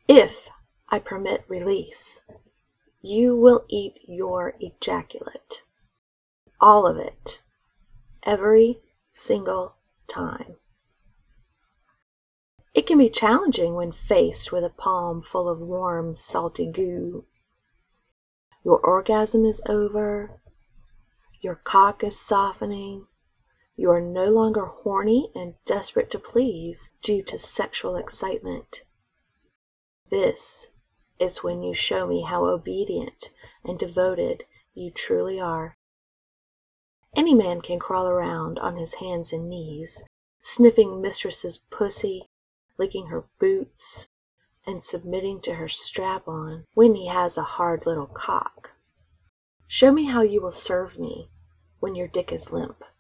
If I permit release, you will eat your ejaculate. All of it. Every single time. It can be challenging when faced with a palm full of warm, salty goo. Your orgasm is over. Your cock is softening. You are no longer horny and desperate to please due to sexual excitement. This is when you show me how obedient and devoted you truly are. Any man can crawl around on his hands and knees, sniffing mistress's pussy, licking her boots, and submitting to her strap-on when he has a hard little cock. Show me how you will serve me when your dick is limp.